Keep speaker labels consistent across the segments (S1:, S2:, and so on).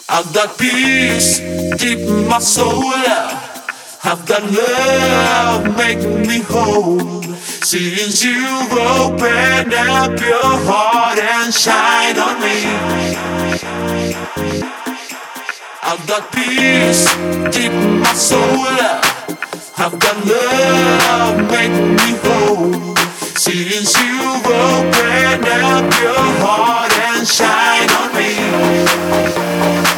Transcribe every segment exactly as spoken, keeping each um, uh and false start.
S1: I've got peace deep in my soul. I've got love making me whole. Since you've opened up your heart and shine on me, I've got peace deep in my soul. I've got love making me whole. Since you've opened up your heart and shine on me.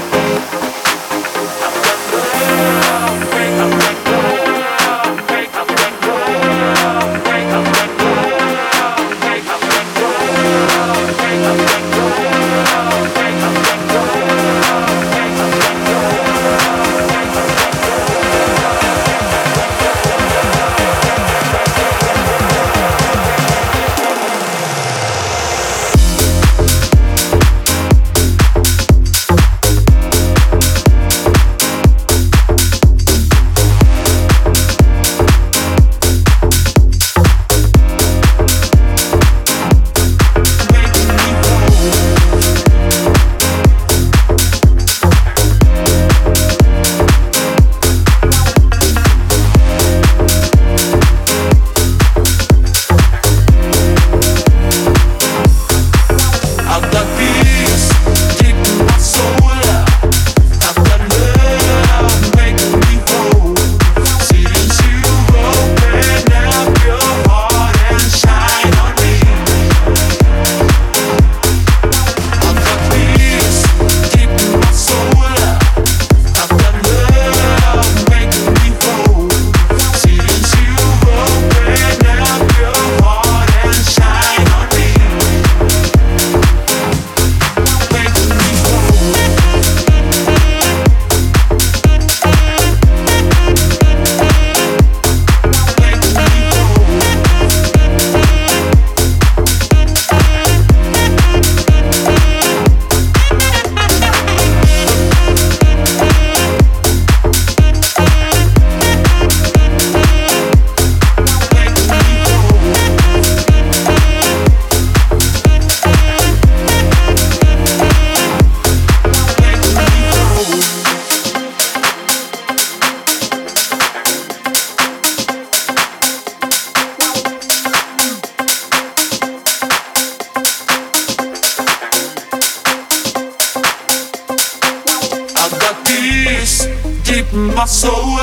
S1: Deep in my soul,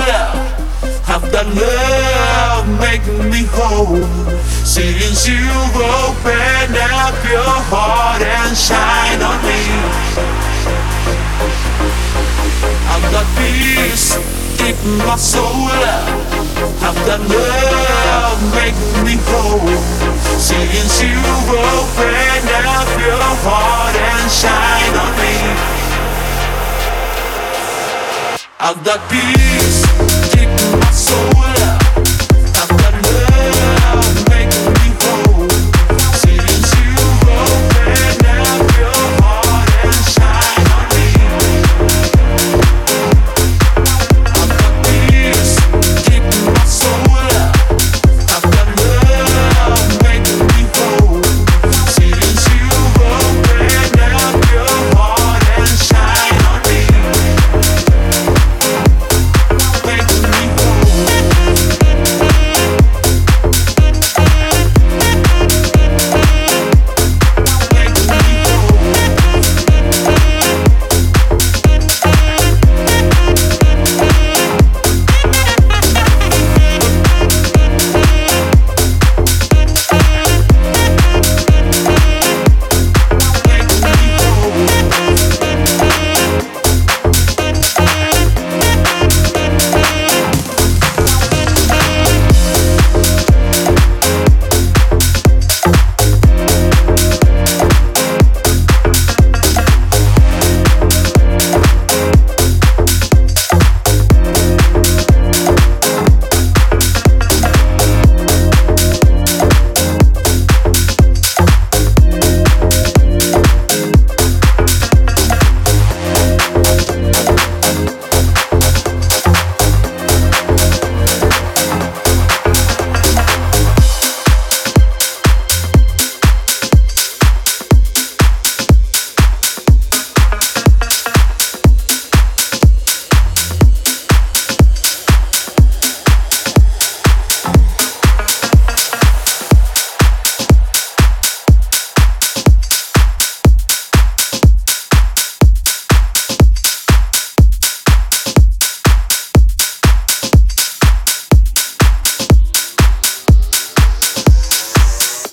S1: I've got love making me whole. Since you've opened up your heart and shine on me, I've got peace deep in my soul. I've got love making me whole. Since you've opened up your heart and shine on me, I've got peace.